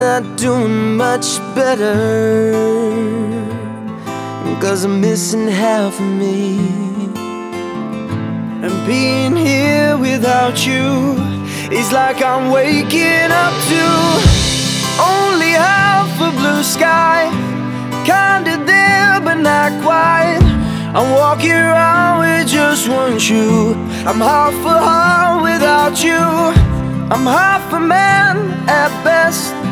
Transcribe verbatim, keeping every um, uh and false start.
not doing much better, 'cause I'm missing half of me. And being here without you is like I'm waking up to only half a blue sky, kinda there but not quite. I'm walking around with just one shoe. I'm half a heart without you. I'm half a man at best,